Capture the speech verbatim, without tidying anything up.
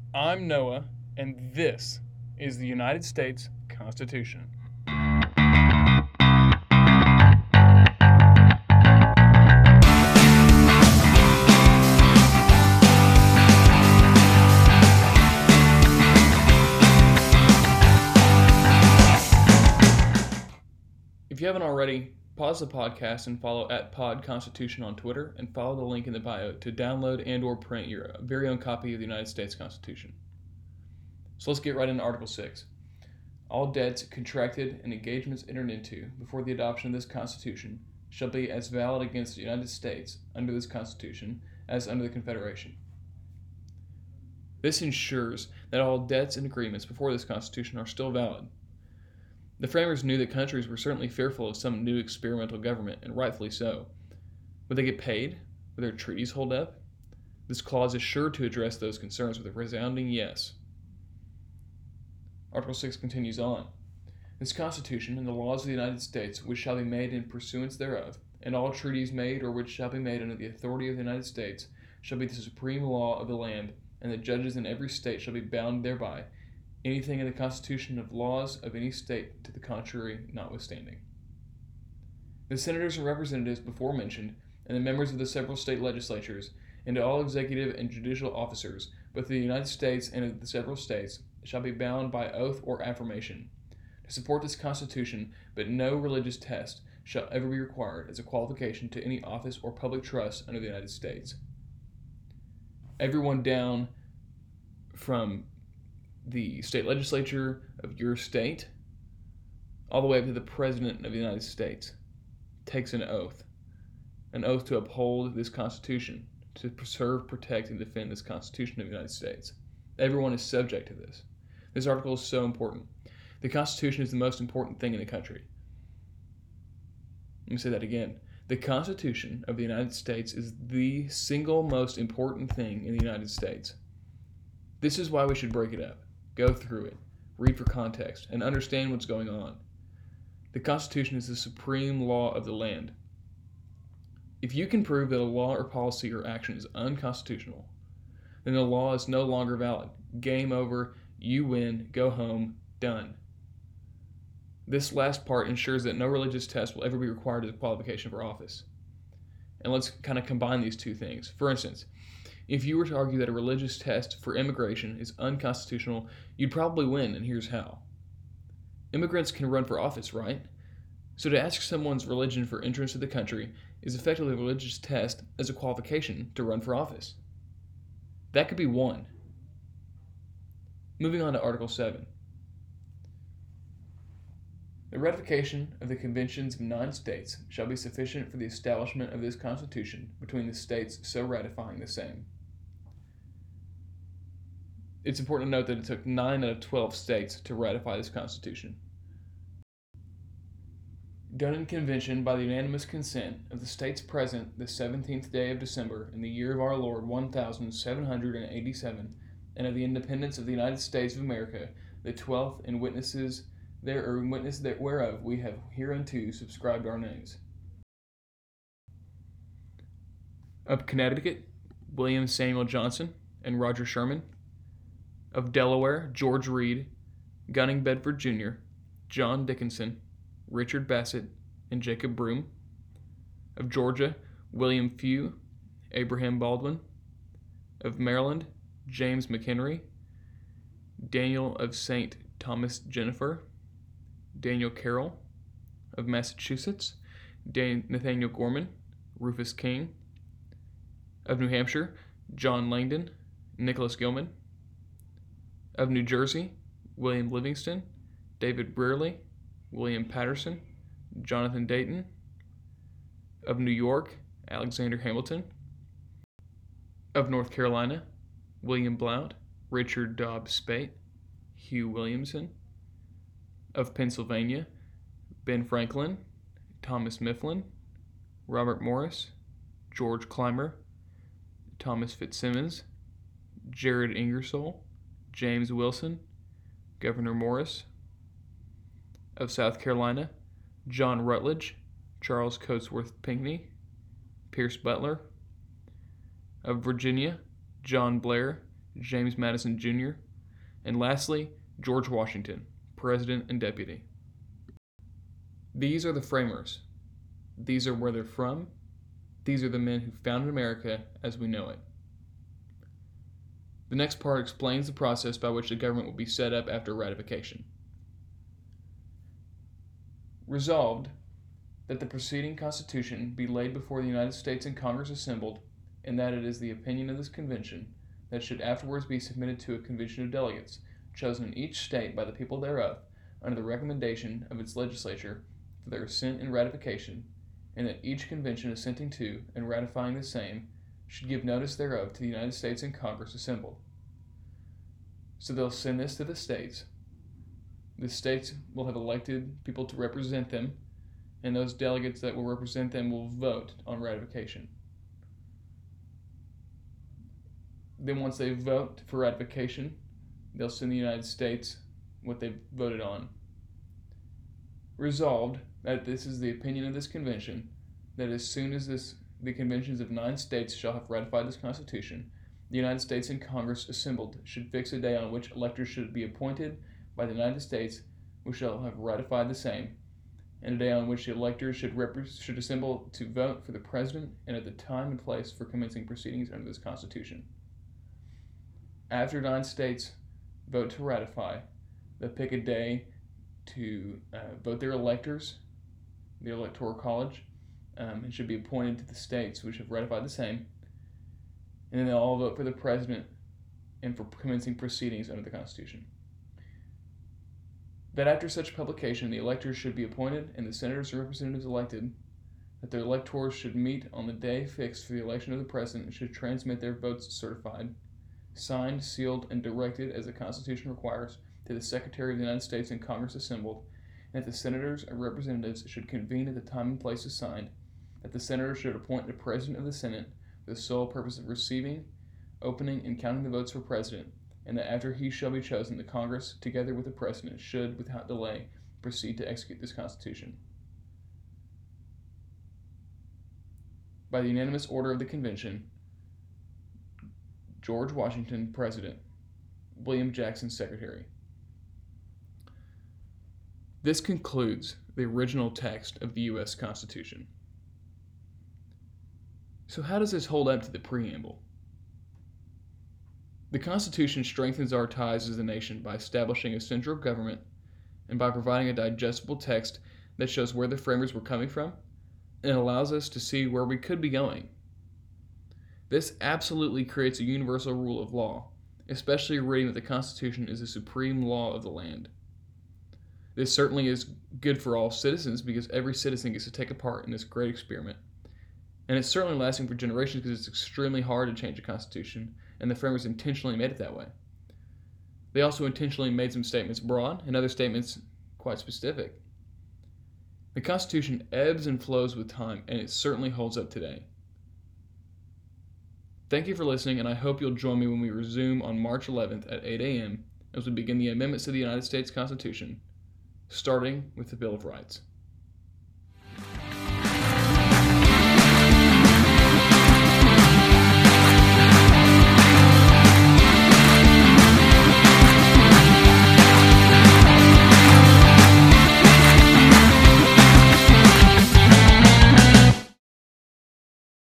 I'm Noah, and this is the United States Constitution. If you haven't already, pause the podcast and follow at Pod Constitution on Twitter, and follow the link in the bio to download and or print your very own copy of the United States Constitution. So let's get right into Article six. All debts contracted and engagements entered into before the adoption of this Constitution shall be as valid against the United States under this Constitution as under the Confederation. This ensures that all debts and agreements before this Constitution are still valid. The framers knew that countries were certainly fearful of some new experimental government, and rightfully so. Would they get paid? Would their treaties hold up? This clause is sure to address those concerns with a resounding yes. Article six continues on. This Constitution and the laws of the United States which shall be made in pursuance thereof, and all treaties made or which shall be made under the authority of the United States, shall be the supreme law of the land, and the judges in every state shall be bound thereby, anything in the Constitution of laws of any state to the contrary notwithstanding. The senators and representatives before mentioned, and the members of the several state legislatures, and all executive and judicial officers, both of the United States and of the several states, shall be bound by oath or affirmation to support this Constitution, but no religious test shall ever be required as a qualification to any office or public trust under the United States. Everyone down from the state legislature of your state, all the way up to the President of the United States, takes an oath. An oath to uphold this Constitution, to preserve, protect, and defend this Constitution of the United States. Everyone is subject to this. This article is so important. The Constitution is the most important thing in the country. Let me say that again. The Constitution of the United States is the single most important thing in the United States. This is why we should break it up. Go through it, read for context, and understand what's going on. The Constitution is the supreme law of the land. If you can prove that a law or policy or action is unconstitutional, then the law is no longer valid. Game over, you win, go home, done. This last part ensures that no religious test will ever be required as a qualification for office. And let's kind of combine these two things. For instance, if you were to argue that a religious test for immigration is unconstitutional, you'd probably win, and here's how. Immigrants can run for office, right? So to ask someone's religion for entrance to the country is effectively a religious test as a qualification to run for office. That could be one. Moving on to Article seven. The ratification of the conventions of nine states shall be sufficient for the establishment of this Constitution between the states so ratifying the same. It's important to note that it took nine out of twelve states to ratify this Constitution. Done in convention by the unanimous consent of the states present the seventeenth day of December in the year of our Lord one thousand seven hundred eighty-seven, and of the independence of the United States of America, the twelfth, and witnesses there or witness that whereof we have hereunto subscribed our names. Of Connecticut, William Samuel Johnson and Roger Sherman. Of Delaware, George Reed, Gunning Bedford Junior, John Dickinson, Richard Bassett, and Jacob Broom. Of Georgia, William Few, Abraham Baldwin. Of Maryland, James McHenry, Daniel of Saint Thomas Jennifer, Daniel Carroll. Of Massachusetts, Dan- Nathaniel Gorman, Rufus King. Of New Hampshire, John Langdon, Nicholas Gilman. Of New Jersey, William Livingston, David Brearley, William Patterson, Jonathan Dayton. Of New York, Alexander Hamilton. Of North Carolina, William Blount, Richard Dobbs Speight, Hugh Williamson. Of Pennsylvania, Ben Franklin, Thomas Mifflin, Robert Morris, George Clymer, Thomas Fitzsimmons, Jared Ingersoll, James Wilson, Governor Morris. Of South Carolina, John Rutledge, Charles Cotesworth Pinckney, Pierce Butler. Of Virginia, John Blair, James Madison Junior, and lastly, George Washington, President and Deputy. These are the framers. These are where they're from. These are the men who founded America as we know it. The next part explains the process by which the government will be set up after ratification. Resolved, that the preceding Constitution be laid before the United States and Congress assembled, and that it is the opinion of this Convention that should afterwards be submitted to a convention of delegates, chosen in each state by the people thereof, under the recommendation of its legislature, for their assent and ratification, and that each convention assenting to and ratifying the same should give notice thereof to the United States and Congress assembled. So they'll send this to the states. The states will have elected people to represent them, and those delegates that will represent them will vote on ratification. Then once they vote for ratification, they'll send the United States what they've voted on. Resolved, that this is the opinion of this convention, that as soon as this, the conventions of nine states shall have ratified this Constitution, the United States and Congress assembled should fix a day on which electors should be appointed by the United States, which shall have ratified the same, and a day on which the electors should, rep- should assemble to vote for the President, and at the time and place for commencing proceedings under this Constitution. After nine states vote to ratify, they'll pick a day to uh, vote their electors, the Electoral College, um, and should be appointed to the states which have ratified the same, and then they'll all vote for the President and for commencing proceedings under the Constitution. That after such publication, the electors should be appointed and the senators and representatives elected, that their electors should meet on the day fixed for the election of the President and should transmit their votes certified, signed, sealed, and directed as the Constitution requires to the Secretary of the United States and Congress assembled, and that the senators and representatives should convene at the time and place assigned, that the senators should appoint the President of the Senate for the sole purpose of receiving, opening, and counting the votes for President, and that after he shall be chosen, the Congress, together with the President, should, without delay, proceed to execute this Constitution. By the unanimous order of the Convention, George Washington, President, William Jackson, Secretary. This concludes the original text of the U S Constitution. So how does this hold up to the preamble? The Constitution strengthens our ties as a nation by establishing a central government and by providing a digestible text that shows where the framers were coming from and allows us to see where we could be going. This absolutely creates a universal rule of law, especially reading that the Constitution is the supreme law of the land. This certainly is good for all citizens because every citizen gets to take a part in this great experiment. And it's certainly lasting for generations because it's extremely hard to change a constitution, and the framers intentionally made it that way. They also intentionally made some statements broad and other statements quite specific. The Constitution ebbs and flows with time, and it certainly holds up today. Thank you for listening, and I hope you'll join me when we resume on March eleventh at eight a.m. as we begin the amendments to the United States Constitution, starting with the Bill of Rights.